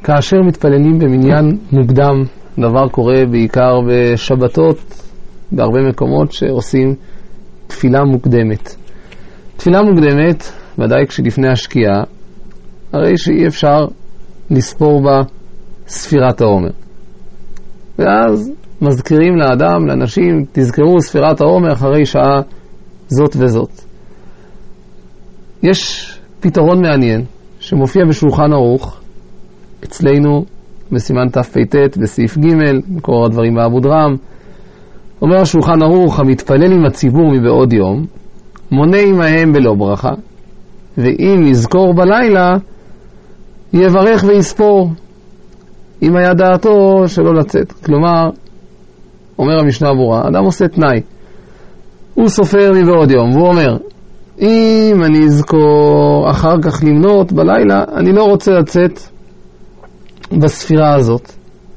כאשר מתפללים במניין מוקדם, דבר קורה בעיקר בשבתות, בהרבה מקומות שעושים תפילה מוקדמת. תפילה מוקדמת, ודאי כשלפני השקיעה, הרי שאי אפשר לספור בה ספירת העומר. ואז מזכירים לאדם, לאנשים, תזכרו ספירת העומר אחרי שעה זאת וזאת. יש פתרון מעניין שמופיע בשולחן ערוך, אצלנו בסימן תפ"ט בסעיף ג' מקור הדברים באבו דרם. אומר השולחן ערוך, המתפלל עם הציבור מבעוד יום מונה עמהם בלא ברכה, ואם יזכור בלילה יברך ויספור, אם היה דעתו שלא לצאת. כלומר, אומר המשנה ברורה, אדם עושה תנאי, הוא סופר מבעוד יום והוא אומר, אם אני אזכור אחר כך למנות בלילה, אני לא רוצה לצאת בספירה הזאת.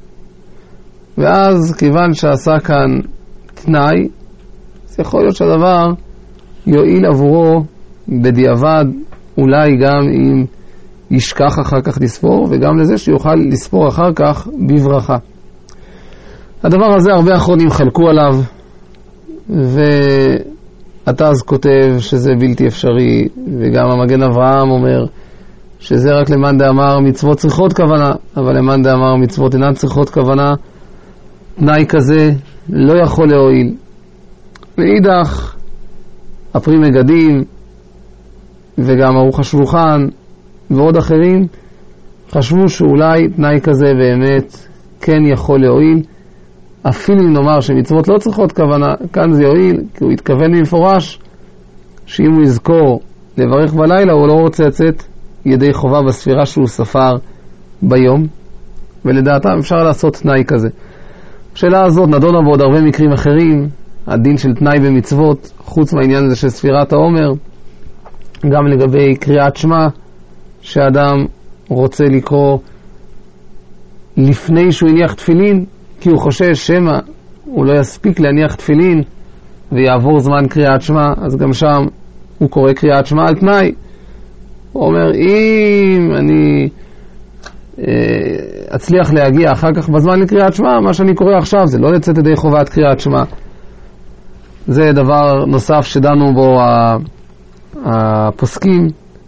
ואז כיוון שעשה כאן תנאי, זה יכול להיות שהדבר יועיל עבורו בדיעבד, אולי גם אם ישכח אחר כך לספור, וגם לזה שיוכל לספור אחר כך בברכה. הדבר הזה הרבה אחרונים חלקו עליו, והתז כותב שזה בלתי אפשרי, וגם המגן אברהם אומר שזה רק למאן דאמר מצוות צריכות כוונה, אבל למאן דאמר מצוות אינן צריכות כוונה, תנאי כזה לא יכול להועיל. מאידך, הפרי מגדים וגם ערוך השולחן ועוד אחרים חשבו שאולי תנאי כזה באמת כן יכול להועיל, אפילו אם נאמר שמצוות לא צריכות כוונה, כאן זה יועיל, כי הוא התכוון במפורש שאם הוא יזכור לברך בלילה, הוא לא רוצה לצאת ידי חובה בספירה שהוא ספר ביום, ולדעתם אפשר לעשות תנאי כזה. השאלה הזאת נדונה בעוד הרבה מקרים אחרים, הדין של תנאי במצוות, חוץ מהעניין הזה של ספירת העומר, גם לגבי קריאת שמע, שאדם רוצה לקרוא לפני שהוא יניח תפילין, כי הוא חושש שמא הוא לא יספיק להניח תפילין ויעבור זמן קריאת שמע, אז גם שם הוא קורא קריאת שמע על תנאי. הוא אומר, אם אני אצליח להגיע אחר כך בזמן לקריאת שמע, מה שאני קורא עכשיו זה לא לצאת ידי חובת קריאת שמע. זה דבר נוסף שדנו בו הפוסקים.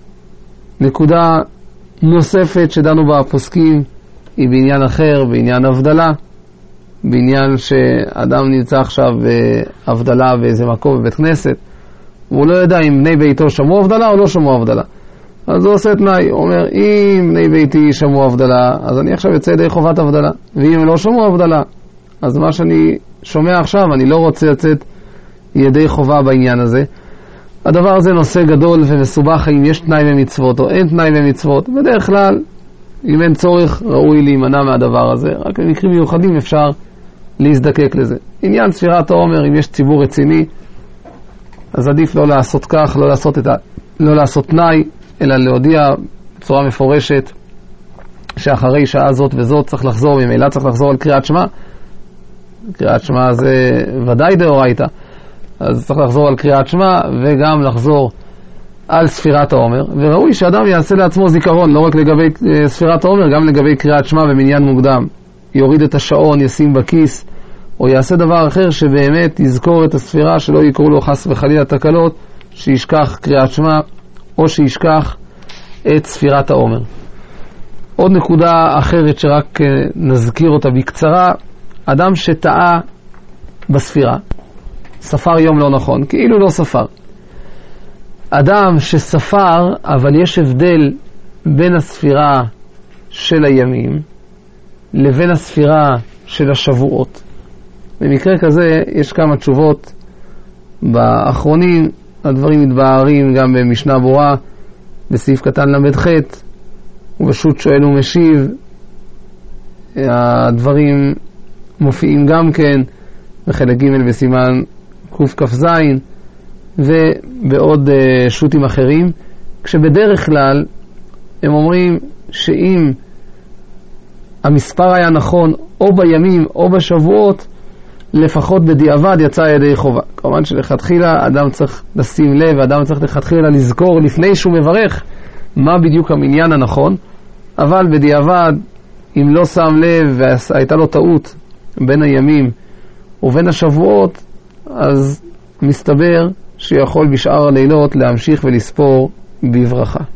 נקודה נוספת שדנו בה הפוסקים היא בעניין אחר, בעניין הבדלה, בעניין שאדם נמצא עכשיו בהבדלה באיזה מקום בבית כנסת, והוא לא יודע אם בני ביתו שמעו הבדלה או לא שמעו הבדלה. אז הוא עושה תנאי, הוא אומר, אם בני ביתי שמעו הבדלה, אז אני עכשיו יוצא ידי חובת הבדלה, ואם הם לא שמעו הבדלה, אז מה שאני שומע עכשיו, אני לא רוצה לצאת ידי חובה בעניין הזה. הדבר הזה נושא גדול ומסובך, אם יש תנאי במצוות או אין תנאי במצוות. בדרך כלל, אם אין צורך, ראוי להימנע מהדבר הזה. רק במקרים מיוחדים אפשר להזדקק לזה. עניין ספירת העומר, אם יש ציבור רציני, אז עדיף לא לעשות כך, לא לעשות תנאי, אלא להודיע בצורה מפורשת שאחרי שעה זאת וזאת צריך לחזור, ממילא צריך לחזור על קריאת שמע. קריאת שמע זה ודאי דאורייתא, אז צריך לחזור על קריאת שמע וגם לחזור על ספירת העומר. וראוי שאדם יעשה לעצמו זיכרון, לא רק לגבי ספירת העומר, גם לגבי קריאת שמע במניין מוקדם. יוריד את השעון, ישים בכיס, או יעשה דבר אחר שבאמת יזכור את הספירה, שלא יקרו לו חס וחלילה תקלות, שישכח קריאת שמע או שישכח את ספירת העומר. עוד נקודה אחרת שרק נזכיר אותה בקצרה, אדם שטעה בספירה, ספר יום לא נכון, כאילו לא ספר. אדם שספר, אבל יש הבדל בין הספירה של הימים לבין הספירה של השבועות. במקרה כזה יש כמה תשובות באחרונים, הדברים מתבהרים גם במשנה ברורה בסעיף קטן למ"ח, ובשו"ת שואל ומשיב הדברים מופיעים גם כן בחלק ג' בסימן קכ"ז ובעוד שו"תים אחרים, כשבדרך כלל הם אומרים שאם המספר היה נכון או בימים או בשבועות, לפחות בדיעבד יצא ידי חובה. כמובן שלכתחילה אדם צריך לשים לב, אדם צריך לכתחילה לזכור לפני שהוא מברך מה בדיוק המניין הנכון, אבל בדיעבד אם לא שם לב והייתה לו טעות בין הימים ובין השבועות, אז מסתבר שיכול בשאר הלילות להמשיך ולספור בברכה.